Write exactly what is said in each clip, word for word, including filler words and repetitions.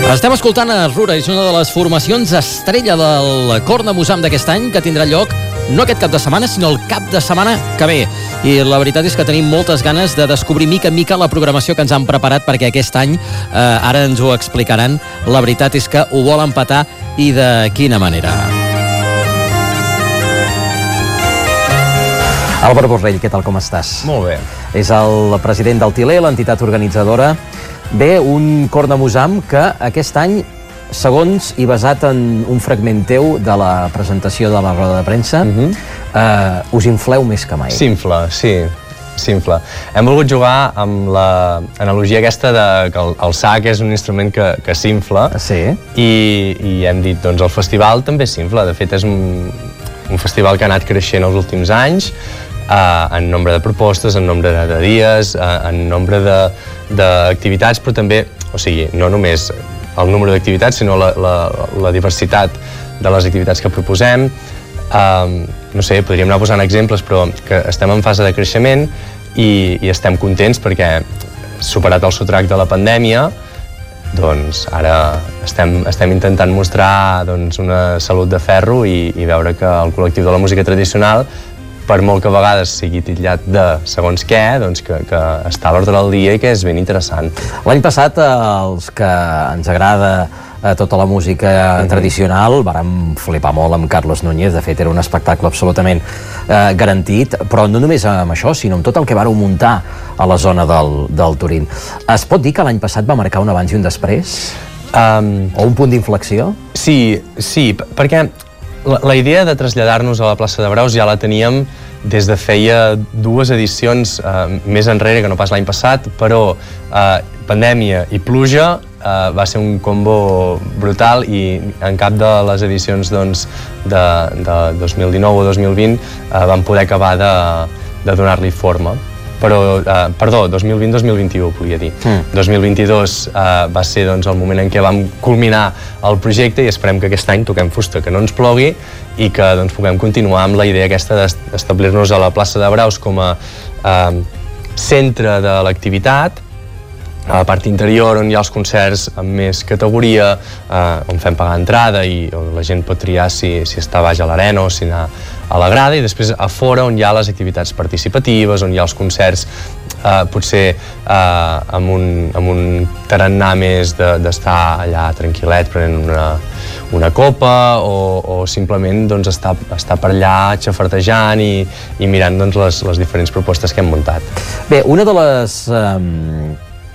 Estem escoltant a Rura, és una de les formacions estrella del Cornamusam d'aquest any, que tindrà lloc no aquest cap de setmana, sinó el cap de setmana que ve. I la veritat és que tenim moltes ganes de descobrir mica en mica la programació que ens han preparat, perquè aquest any, eh, ara ens ho explicaran, la veritat és que ho volen petar, i de quina manera. Álvaro Borrell, què tal, com estàs? Molt bé. És el president del Til·ler, l'entitat organitzadora. Bé, un Cornamusam que aquest any, segons i basat en un fragment teu de la presentació de la roda de premsa, uh-huh. eh, us infleu més que mai. S'infla, sí, s'infla. Hem volgut jugar amb l'analogia aquesta de que el, el sac és un instrument que, que s'infla, sí. i, i hem dit, doncs el festival també s'infla. De fet, és un, un festival que ha anat creixent els últims anys, Uh, en nombre de propostes, en nombre de dies, uh, en nombre d'activitats, però també, o sigui, no només el número d'activitats, sinó la, la, la diversitat de les activitats que proposem. Uh, no sé, podríem anar posant exemples, però que estem en fase de creixement i, i estem contents perquè, superat el sotrac de la pandèmia, doncs ara estem, estem intentant mostrar doncs, una salut de ferro i, i veure que el col·lectiu de la música tradicional, per molt que a vegades sigui titllat de segons què, doncs que, que està a l'ordre del dia i que és ben interessant. L'any passat, els que ens agrada eh, tota la música mm-hmm. tradicional, vàrem flipar molt amb Carlos Núñez. De fet, era un espectacle absolutament eh, garantit, però no només amb això, sinó amb tot el que vàreu muntar a la zona del, del Turín. Es pot dir que l'any passat va marcar un abans i un després? Um, o un punt d'inflexió? Sí, sí, perquè La, la idea de traslladar-nos a la plaça de Braus ja la teníem des de feia dues edicions eh, més enrere, que no pas l'any passat, però eh, pandèmia i pluja eh, va ser un combo brutal i en cap de les edicions doncs, de, de dos mil dinou o dos mil vint eh, vam poder acabar de, de donar-li forma. Però, eh, perdó, dos mil vint dos mil vint-i-u, volia dir. Mm. dos mil vint-i-dos eh, va ser doncs, el moment en què vam culminar el projecte i esperem que aquest any toquem fusta, que no ens plogui i que doncs, puguem continuar amb la idea aquesta d'establir-nos a la plaça de Braus com a eh, centre de l'activitat, a la part interior on hi ha els concerts amb més categoria, eh, on fem pagar entrada i on la gent pot triar si, si està baix a l'arena o si anar a la grada, i després a fora on hi ha les activitats participatives, on hi ha els concerts eh, potser eh, amb, un, amb un tarannà més d'estar de, allà tranquil·let prenent una, una copa o, o simplement doncs, estar, estar per allà xafartejant i, i mirant doncs, les, les diferents propostes que hem muntat. Bé, una de les eh,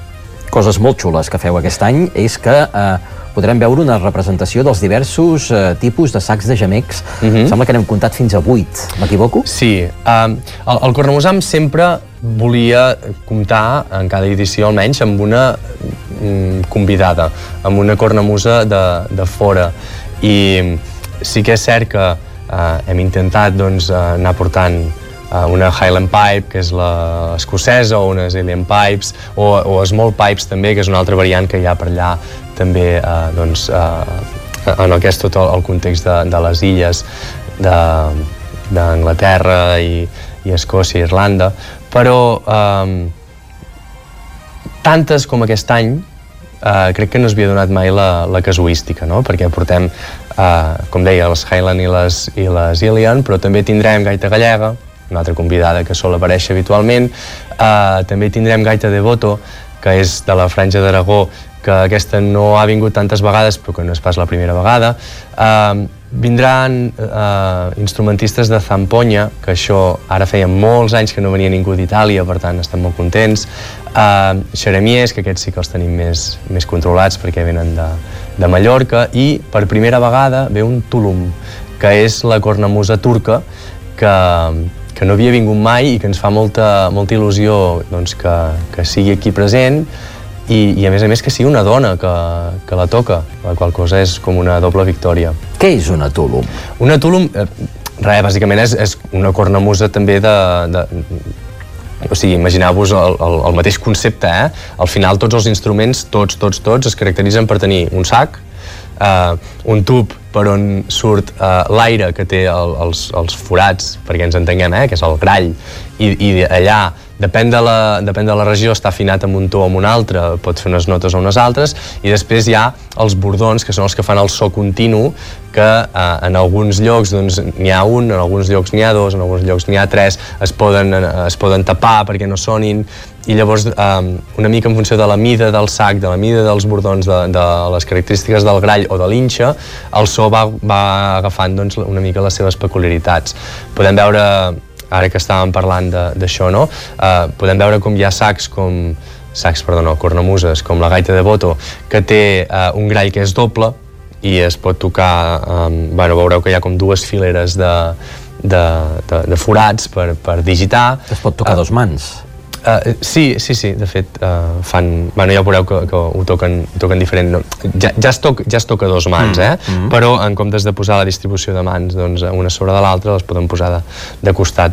coses molt xules que feu aquest any és que eh, podrem veure una representació dels diversos eh, tipus de sacs de gemecs. Mm-hmm. Sembla que n'hem comptat fins a vuit. M'equivoco? Sí. Um, el, el Cornamusam sempre volia comptar, en cada edició almenys, amb una um, convidada, amb una cornamusa de, de fora. I sí que és cert que uh, hem intentat doncs, anar portant Uh, una Highland Pipe, que és l'escocesa, o unes Alien Pipes, o, o Small Pipes també, que és una altra variant que hi ha per allà també uh, doncs, uh, en el que és tot el, el context de, de les illes d'Anglaterra i, i Escòcia i Irlanda, però um, tantes com aquest any uh, crec que no s'havia donat mai la, la casuística, no? Perquè portem, uh, com deia, les Highland i les, i les Alien, però també tindrem gaita gallega, una altra convidada que sol aparèixer habitualment. Uh, també tindrem gaita de Boto, que és de la Franja d'Aragó, que aquesta no ha vingut tantes vegades, però que no és pas la primera vegada. Uh, vindran uh, instrumentistes de zamponya, que això ara feia molts anys que no venia ningú d'Itàlia, per tant estem molt contents. Uh, xeremiers, que aquests sí que els tenim més, més controlats perquè venen de, de Mallorca, i per primera vegada ve un tulum, que és la cornamusa turca, que que no havia vingut mai i que ens fa molta, molta il·lusió doncs, que, que sigui aquí present i, i a més a més que sigui una dona que, que la toca, la qual cosa és com una doble victòria. Què és una tulum? Una tulum, eh, res, bàsicament és, és una cornamusa també de... de o sigui, imagineu-vos el, el, el mateix concepte, eh? Al final tots els instruments, tots, tots, tots, es caracteritzen per tenir un sac, uh, un tub per on surt uh, l'aire que té el, els, els forats, perquè ens entenguem, eh, que és el grall, i, i allà depèn de, la, depèn de la regió, està afinat amb un to o amb un altre, pot fer unes notes o unes altres, i després hi ha els bordons, que són els que fan el so continu, que eh, en alguns llocs doncs, n'hi ha un, en alguns llocs n'hi ha dos, en alguns llocs n'hi ha tres, es poden, es poden tapar perquè no sonin, i llavors eh, una mica en funció de la mida del sac, de la mida dels bordons, de, de les característiques del grall o de l'inxa, el so va, va agafant doncs, una mica les seves peculiaritats. Podem veure, ara que estàvem parlant d'això, no? Uh, podem veure com hi ha sacs com sacs, perdó, no, cornamuses, com la gaita de Boto, que té uh, un grall que és doble i es pot tocar, um, bueno, veureu que hi ha com dues fileres de, de, de, de forats per, per digitar. Es pot tocar uh, dos mans. Uh, sí, sí, sí, de fet uh, fan, bueno, ja veureu que, que ho toquen, toquen diferent, no? ja, ja, es toca, ja es toca dos mans, eh? Mm -hmm. Però en comptes de posar la distribució de mans doncs, una sobre de l'altra, les podem posar de, de costat.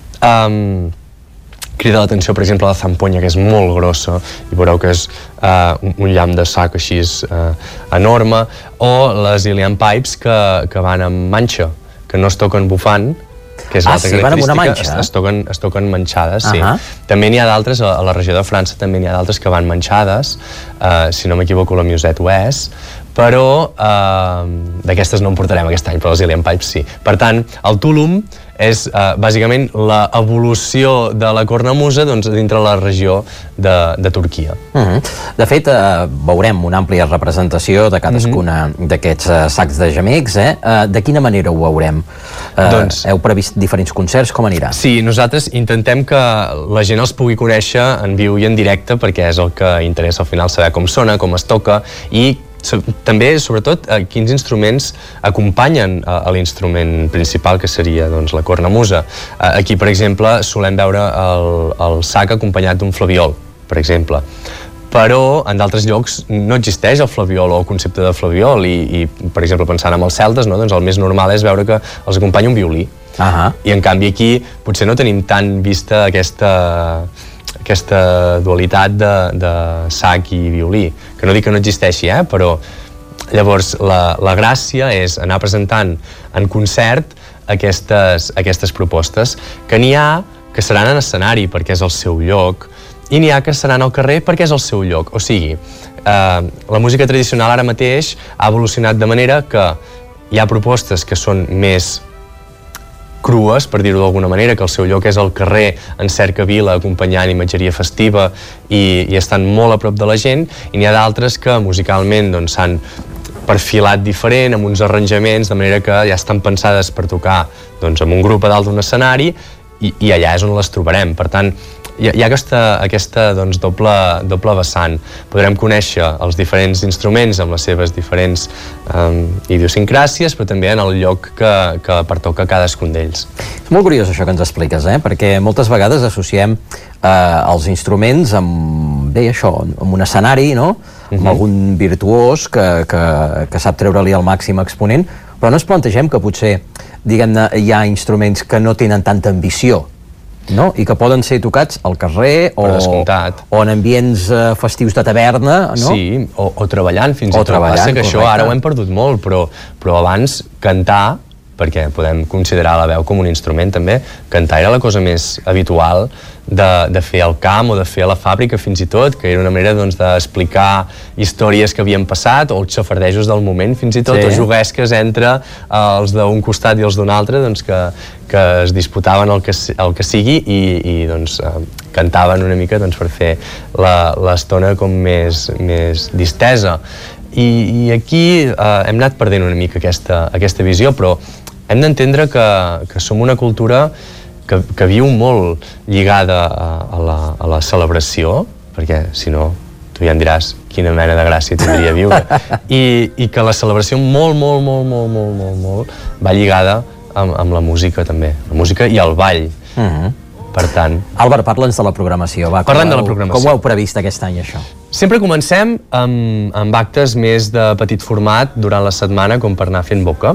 Um, crida l'atenció, per exemple, la zamponya, que és molt grossa, i veureu que és uh, un, un llamp de sac així uh, enorme, o les Ilian Pipes que, que van amb manxa, que no es toquen bufant, que és ah, sí, van amb una manxa? Es, es, toquen, es toquen manxades, sí. Uh-huh. També n'hi ha d'altres, a, a la regió de França també n'hi ha d'altres que van manxades, uh, si no m'equivoco la Musette ho és, però uh, d'aquestes no en portarem aquest any, però les Ilian Pipes sí. Per tant, el Tulum és uh, bàsicament l'evolució de la cornamusa doncs, dintre la regió de, de Turquia. Uh-huh. De fet, uh, veurem una àmplia representació de cadascuna uh-huh. d'aquests uh, sacs de gemecs. Eh? Uh, de quina manera ho veurem? Uh, doncs, heu previst diferents concerts? Com anirà? Sí, nosaltres intentem que la gent els pugui conèixer en viu i en directe, perquè és el que interessa al final saber com sona, com es toca, i també, sobretot, eh, quins instruments acompanyen a, a l'instrument principal, que seria doncs, la cornamusa. Eh, aquí, per exemple, solem veure el, el sac acompanyat d'un flabiol, per exemple. Però en d'altres llocs no existeix el flabiol o el concepte de flabiol i, i per exemple, pensant en els celtes, no? doncs el més normal és veure que els acompanya un violí. Uh-huh. I en canvi aquí potser no tenim tan vista aquesta... aquesta dualitat de, de sac i violí, que no dic que no existeixi, eh? Però llavors la, la gràcia és anar presentant en concert aquestes, aquestes propostes, que n'hi ha que seran en escenari perquè és el seu lloc, i n'hi ha que seran al carrer perquè és el seu lloc. O sigui, eh, la música tradicional ara mateix ha evolucionat de manera que hi ha propostes que són més crues, per dir-ho d'alguna manera, que el seu lloc és al carrer en cercavila acompanyant imatgeria festiva i, i estan molt a prop de la gent, i n'hi ha d'altres que musicalment doncs, s'han perfilat diferent, amb uns arranjaments, de manera que ja estan pensades per tocar doncs, amb un grup a dalt d'un escenari i, i allà és on les trobarem. Per tant, hi ha, hi ha aquesta, aquesta doncs, doble, doble vessant. Podrem conèixer els diferents instruments amb les seves diferents um, idiosincràsies, però també en el lloc que, que pertoca cadascun d'ells. És molt curiós això que ens expliques, eh? Perquè moltes vegades associem eh, els instruments amb, bé, això, amb un escenari, no? Uh-huh. Amb algun virtuós que, que, que sap treure-li el màxim exponent, però no ens plantegem que potser, diguem-ne, hi ha instruments que no tenen tanta ambició, no? I que poden ser tocats al carrer o, o en ambients uh, festius de taverna, no? Sí, o, o treballant fins o i tot. Treballant, Passa que correcte. Això ara ho hem perdut molt, però, però abans cantar, perquè podem considerar la veu com un instrument també, cantar era la cosa més habitual de, de fer al camp o de fer a la fàbrica fins i tot, que era una manera doncs, d'explicar històries que havien passat o els xafardejos del moment fins i tot, sí. O juguesques entre uh, els d'un costat i els d'un altre doncs, que, que es disputaven el que, el que sigui i, i doncs, uh, cantaven una mica doncs, per fer l'estona com més, més distesa. I, i aquí uh, hem anat perdent una mica aquesta, aquesta visió, però hem d'entendre que, que som una cultura que, que viu molt lligada a, a, la, a la celebració, perquè si no tu ja em diràs quina mena de gràcia tindria viure, i, i que la celebració molt, molt, molt, molt, molt, molt, molt va lligada amb, amb la música també, la música i el ball. Uh-huh. Per tant... Àlvar, parla'ns de la programació. Va, Parlem de la programació. Com ho heu previst aquest any, això? Sempre comencem amb, amb actes més de petit format durant la setmana, com per anar fent boca.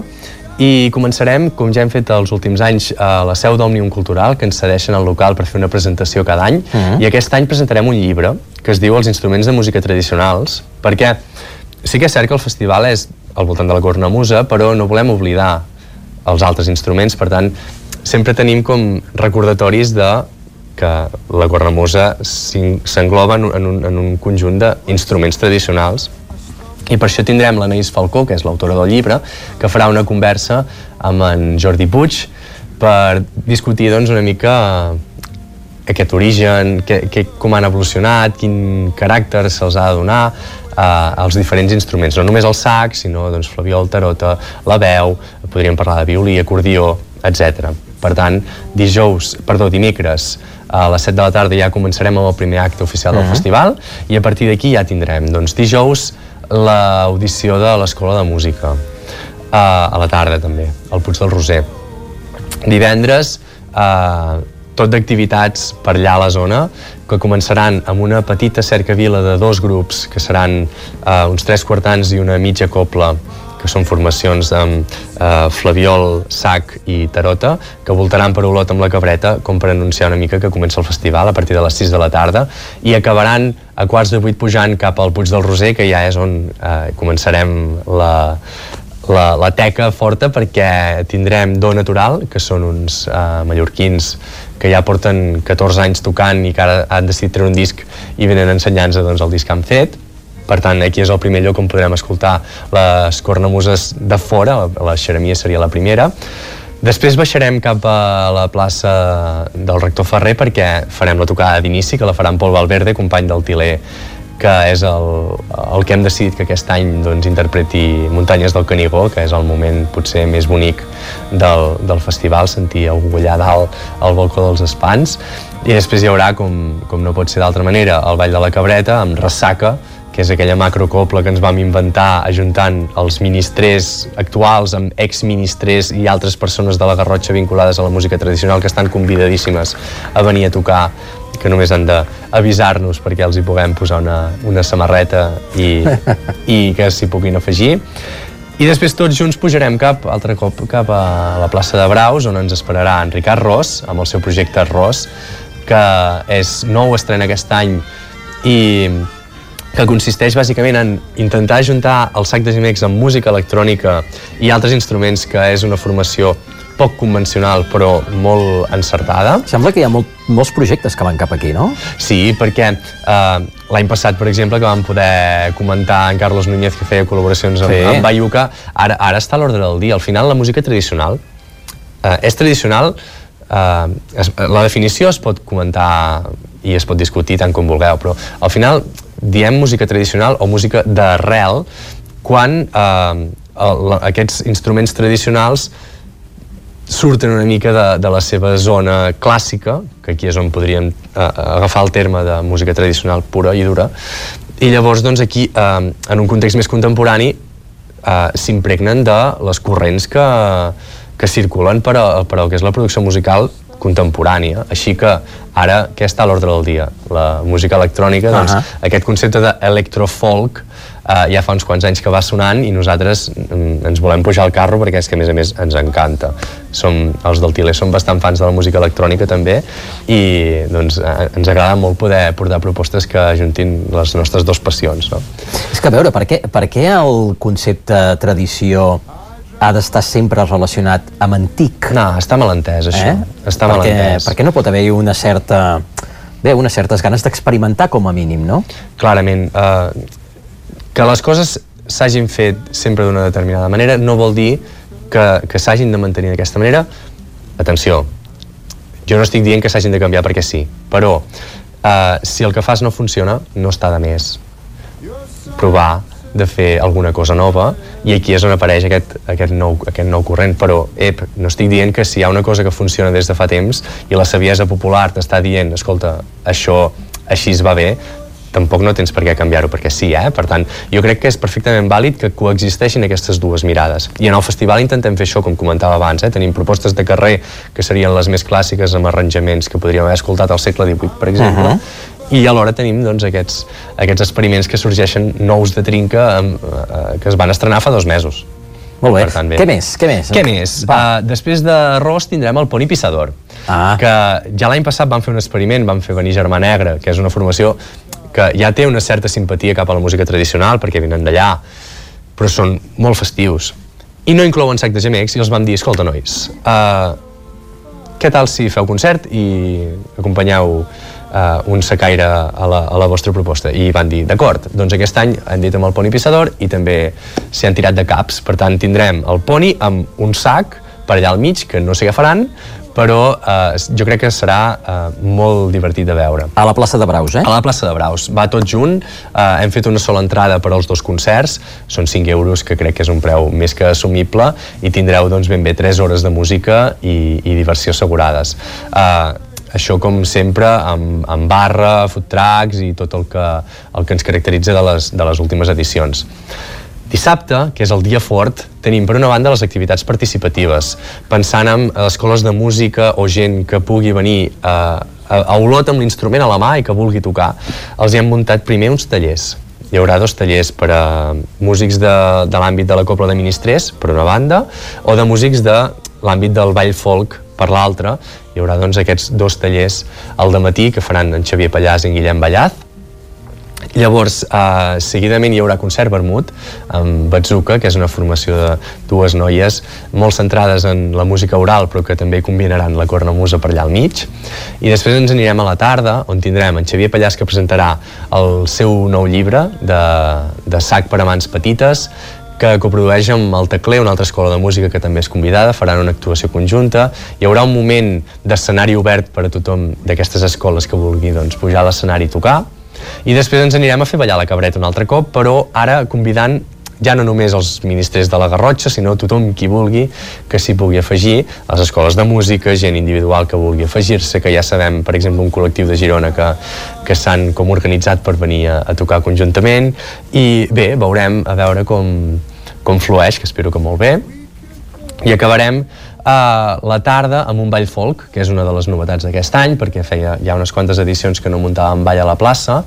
I començarem, com ja hem fet els últims anys, a la seu d'Òmnium Cultural, que ens cedeixen al local per fer una presentació cada any. Uh-huh. I aquest any presentarem un llibre que es diu Els instruments de música tradicionals, perquè sí que és cert que el festival és al voltant de la cornamusa, però no volem oblidar els altres instruments, per tant, sempre tenim com recordatoris de que la cornamusa s'engloba en, en, un, en un conjunt d'instruments tradicionals. I per això tindrem l'Anaïs Falcó, que és l'autora del llibre, que farà una conversa amb en Jordi Puig per discutir doncs, una mica aquest origen, que, que, com han evolucionat, quin caràcter se'ls ha de donar eh, als diferents instruments. No només el sac, sinó doncs, flabiol, tarota, la veu, podríem parlar de violí, acordió, etcètera. Per tant, dijous, perdó, dimecres, a les set de la tarda ja començarem amb el primer acte oficial del uh-huh. festival, i a partir d'aquí ja tindrem, doncs, dijous, l'audició de l'Escola de Música, eh, a la tarda també, al Puig del Roser. Divendres, eh, tot d'activitats per allà a la zona, que començaran amb una petita cercavila de dos grups, que seran eh, uns tres quartans i una mitja copla, que són formacions amb eh, flabiol, sac i tarota, que voltaran per Olot amb la cabreta, com per anunciar una mica que comença el festival a partir de les sis de la tarda, i acabaran a quarts de vuit pujant cap al Puig del Roser, que ja és on eh, començarem la... La, la teca forta, perquè tindrem Do Natural, que són uns uh, mallorquins que ja porten catorze anys tocant i que ara han decidit treure un disc i venen ensenyant-nos doncs, el disc que han fet. Per tant, aquí és el primer lloc on podrem escoltar les cornamuses de fora, la, la xeremia seria la primera. Després baixarem cap a la plaça del Rector Ferrer, perquè farem la tocada d'inici, que la farà en Pol Valverde, company del Tiler, que és el, el que hem decidit que aquest any doncs, interpreti Muntanyes del Canigó, que és el moment potser més bonic del, del festival, sentir algú allà dalt al balcó dels Espans. I després hi haurà, com, com no pot ser d'altra manera, el Ball de la Cabreta, amb Ressaca, que és aquella macrocopla que ens vam inventar ajuntant els ministrers actuals amb exministrers i altres persones de la Garrotxa vinculades a la música tradicional, que estan convidadíssimes a venir a tocar, que només han d'avisar-nos perquè els hi puguem posar una, una samarreta i, i que s'hi puguin afegir. I després tots junts pujarem cap, altre cop, cap a la plaça de Braus, on ens esperarà en Ricard Ros, amb el seu projecte Ros, que és nou, estrena aquest any, i que consisteix bàsicament en intentar ajuntar el Sac de Gimecs amb música electrònica i altres instruments, que és una formació poc convencional però molt encertada. Sembla que hi ha molt, molts projectes que van cap aquí, no? Sí, perquè eh, l'any passat, per exemple, que vam poder comentar en Carlos Núñez, que feia col·laboracions amb, sí. amb Bayuca, ara, ara està a l'ordre del dia. Al final, la música tradicional eh, és tradicional, eh, es, la definició es pot comentar i es pot discutir tant com vulgueu, però al final diem música tradicional o música d'arrel quan eh, el, aquests instruments tradicionals surten una mica de, de la seva zona clàssica, que aquí és on podríem eh, agafar el terme de música tradicional pura i dura, i llavors doncs, aquí, eh, en un context més contemporani, eh, s'impregnen de les corrents que, que circulen per a, per a el que és la producció musical contemporània. Així que ara, què està a l'ordre del dia? La música electrònica, doncs, uh-huh. aquest concepte d'electrofolk Uh, ja fa uns quants anys que va sonant i nosaltres mm, ens volem pujar al carro perquè és que a més a més ens encanta. Som, els del Tiler som bastant fans de la música electrònica també i doncs, uh, ens agrada molt poder portar propostes que ajuntin les nostres dues passions, no? És que a veure, per què, per què el concepte tradició ha d'estar sempre relacionat amb antic? No, està mal entès, això. Eh? Està mal entès. Perquè no pot haver-hi una certa... Bé, unes certes ganes d'experimentar com a mínim, no? Clarament. Uh, que les coses s'hagin fet sempre d'una determinada manera no vol dir que, que s'hagin de mantenir d'aquesta manera. Atenció, jo no estic dient que s'hagin de canviar perquè sí, però uh, si el que fas no funciona, no està de més provar de fer alguna cosa nova, i aquí és on apareix aquest, aquest, nou, aquest nou corrent. Però ep, no estic dient que si hi ha una cosa que funciona des de fa temps i la saviesa popular t'està dient, escolta, això així es va bé, tampoc no tens per què canviar-ho perquè sí, eh? Per tant, jo crec que és perfectament vàlid que coexisteixin aquestes dues mirades. I en el festival intentem fer això, com comentava abans, eh? Tenim propostes de carrer que serien les més clàssiques, amb arranjaments que podríem haver escoltat al segle divuit, per exemple, uh-huh. i alhora tenim doncs, aquests, aquests experiments que sorgeixen nous de trinca eh, que es van estrenar fa dos mesos. Molt bé. Tant, bé. Què més? Què més? Què més? Uh, després de Ros tindrem el Poni Pissador, ah. que ja l'any passat vam fer un experiment, vam fer venir Germà Negre, que és una formació que ja té una certa simpatia cap a la música tradicional, perquè venen d'allà, però són molt festius. I no inclouen sac de gemecs i els vam dir, escolta, nois, uh, què tal si feu concert i acompanyeu uh, un secaire a la, a la vostra proposta? I van dir, d'acord, doncs aquest any hem dit amb el Poni Pissador i també s'hi han tirat de caps. Per tant, tindrem el Poni amb un sac per allà al mig, que no sé què faran, però eh, jo crec que serà eh, molt divertit de veure. A la plaça de Braus, eh? A la plaça de Braus. Va tot junt, eh, hem fet una sola entrada per als dos concerts, són cinc euros, que crec que és un preu més que assumible, i tindreu doncs, ben bé tres hores de música i, i diversió assegurades. Eh, això, com sempre, amb, amb barra, food trucks i tot el que, el que ens caracteritza de les, de les últimes edicions. Dissabte, que és el dia fort, tenim per una banda les activitats participatives, pensant en escoles de música o gent que pugui venir a, a, a Olot amb l'instrument a la mà i que vulgui tocar. Els hi hem muntat primer uns tallers. Hi haurà dos tallers per a músics de, de l'àmbit de la Cobla de Ministrers, per una banda, o de músics de l'àmbit del ball folk, per l'altra. Hi haurà doncs, aquests dos tallers al dematí que faran en Xavier Pallàs i en Guillem Ballaz. Llavors, eh, seguidament hi haurà concert vermut amb Bazooka, que és una formació de dues noies molt centrades en la música oral, però que també combinaran la cornamusa per allà al mig. I després ens anirem a la tarda, on tindrem en Xavier Pallàs, que presentarà el seu nou llibre de, de sac per a mans petites, que coprodueix amb el Tecler, una altra escola de música que també és convidada, faran una actuació conjunta. Hi haurà un moment d'escenari obert per a tothom d'aquestes escoles que vulgui doncs, pujar a l'escenari i tocar. I després ens anirem a fer ballar la cabreta un altre cop, però ara convidant ja no només els ministres de la Garrotxa, sinó tothom qui vulgui que s'hi pugui afegir, les escoles de música, gent individual que vulgui afegir-se, que ja sabem, per exemple, un col·lectiu de Girona que, que s'han com organitzat per venir a, a tocar conjuntament. I bé, veurem a veure com, com flueix, que espero que molt bé. I acabarem Uh, la tarda amb un ball folk, que és una de les novetats d'aquest any, perquè feia ja unes quantes edicions que no muntàvem ball a la plaça,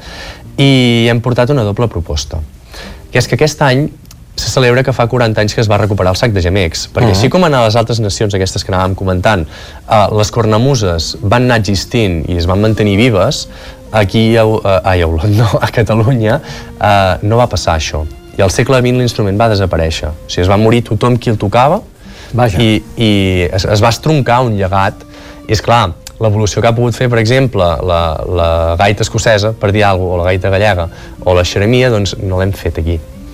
i hem portat una doble proposta, que és que aquest any se celebra que fa quaranta anys que es va recuperar el sac de gemecs, perquè uh-huh. així com en les altres nacions aquestes que anàvem comentant, uh, les cornamuses van anar existint i es van mantenir vives, aquí a, a, a, no, a Catalunya uh, no va passar això, i al segle vint l'instrument va desaparèixer, o sigui, es va morir tothom qui el tocava. Vaja. I, i es, es va estroncar un llegat, i és clar, l'evolució que ha pogut fer, per exemple, la, la gaita escocesa, per dir alguna cosa, o la gaita gallega, o la xeremia, doncs no l'hem fet aquí.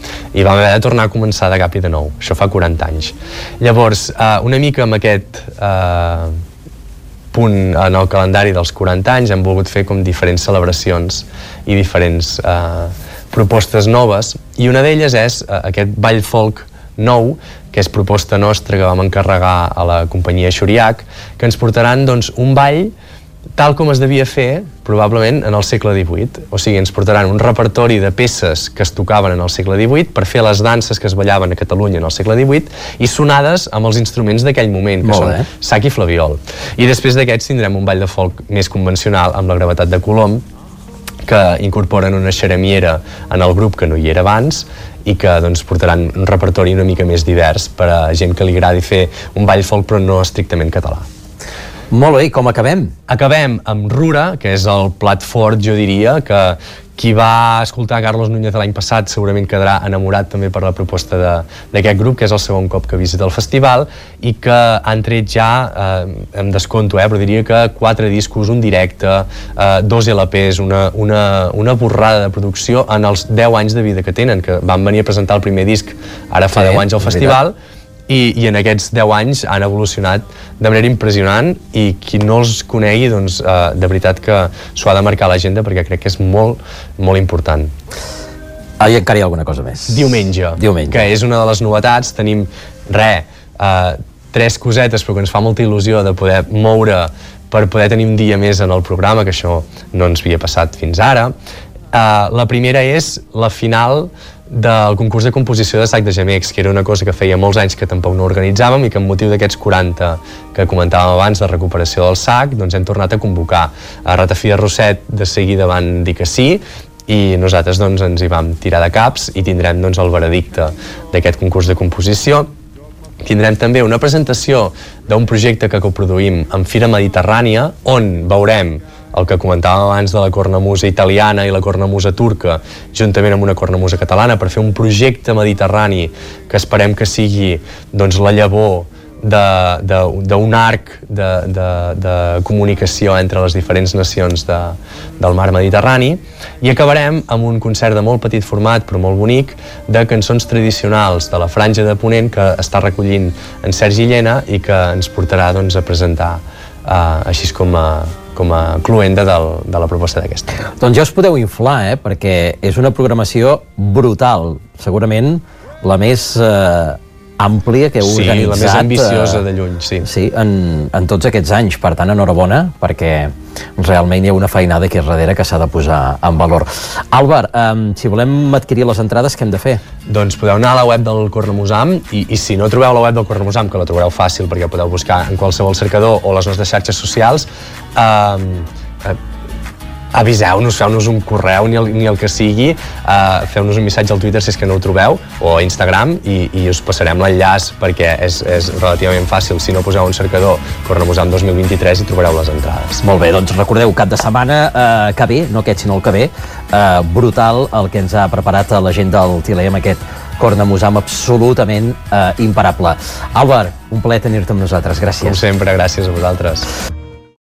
I vam haver de tornar a començar de cap i de nou. Això fa quaranta anys. Llavors, eh, una mica amb aquest eh, punt en el calendari dels quaranta anys hem volgut fer com diferents celebracions i diferents eh, propostes noves, i una d'elles és eh, aquest ball folk nou, que és proposta nostra que vam encarregar a la companyia Xuriac, que ens portaran doncs, un ball tal com es devia fer probablement en el segle divuit. O sigui, ens portaran un repertori de peces que es tocaven en el segle divuit per fer les danses que es ballaven a Catalunya en el segle divuit i sonades amb els instruments d'aquell moment, que són sac i flabiol. I després d'aquests tindrem un ball de folk més convencional amb la gravetat de Colom, que incorporen una xeremiera en el grup que no hi era abans i que doncs, portaran un repertori una mica més divers per a gent que li agradi fer un ball folk però no estrictament català. Molt bé, i com acabem? Acabem amb Rura, que és el plat fort, jo diria, que qui va escoltar Carlos Núñez l'any passat segurament quedarà enamorat també per la proposta d'aquest grup, que és el segon cop que visita el festival i que han tret ja, eh, em desconto, eh, però diria que quatre discos, un directe, eh, dos L Ps, una, una, una borrada de producció en els deu anys de vida que tenen, que van venir a presentar el primer disc ara fa sí, deu anys al festival, I, i en aquests deu anys han evolucionat de manera impressionant i qui no els conegui, doncs, eh, de veritat que s'ho ha de marcar a l'agenda perquè crec que és molt, molt important. Ah, i encara hi ha alguna cosa més. Diumenge, Diumenge. Que és una de les novetats. Tenim, re, eh, tres cosetes, però que ens fa molta il·lusió de poder moure per poder tenir un dia més en el programa, que això no ens havia passat fins ara. Uh, la primera és la final del concurs de composició de sac de gemecs, que era una cosa que feia molts anys que tampoc no organitzàvem i que amb motiu d'aquests quaranta que comentàvem abans de recuperació del sac, doncs hem tornat a convocar. A Ratafia Rosset de seguida van dir que sí i nosaltres doncs, ens hi vam tirar de caps i tindrem doncs, el veredicte d'aquest concurs de composició. Tindrem també una presentació d'un projecte que coproduïm amb Fira Mediterrània, on veurem el que comentàvem abans de la cornamusa italiana i la cornamusa turca, juntament amb una cornamusa catalana, per fer un projecte mediterrani que esperem que sigui doncs, la llavor d'un arc de, de, de comunicació entre les diferents nacions de, del mar Mediterrani, i acabarem amb un concert de molt petit format però molt bonic de cançons tradicionals de la Franja de Ponent que està recollint en Sergi Llena i que ens portarà doncs, a presentar eh, així com a com a cluenda del, de la proposta d'aquesta. Doncs ja us podeu inflar, eh? Perquè és una programació brutal, segurament la més eh, àmplia que heu sí, organitzat. Sí, la més ambiciosa de lluny, sí. Sí, en, en tots aquests anys. Per tant, enhorabona, perquè realment hi ha una feinada aquí darrere que s'ha de posar en valor. Àlvar, um, si volem adquirir les entrades, què hem de fer? Doncs podeu anar a la web del Cornamusam i, i si no trobeu la web del Cornamusam, que la trobareu fàcil perquè podeu buscar en qualsevol cercador o les nostres xarxes socials, um, uh, aviseu-nos, feu-nos un correu, ni el, ni el que sigui, uh, feu-nos un missatge al Twitter si és que no ho trobeu, o a Instagram, i, i us passarem l'enllaç perquè és, és relativament fàcil. Si no, poseu un cercador Cornamusam dos mil vint-i-tres i trobareu les entrades. Molt bé, doncs recordeu, cap de setmana uh, que ve, no aquest sinó el que ve, uh, brutal el que ens ha preparat la gent del Tiller amb aquest Cornamusam absolutament uh, imparable. Àlvar, un plaer tenir-te amb nosaltres, gràcies. Com sempre, gràcies a vosaltres.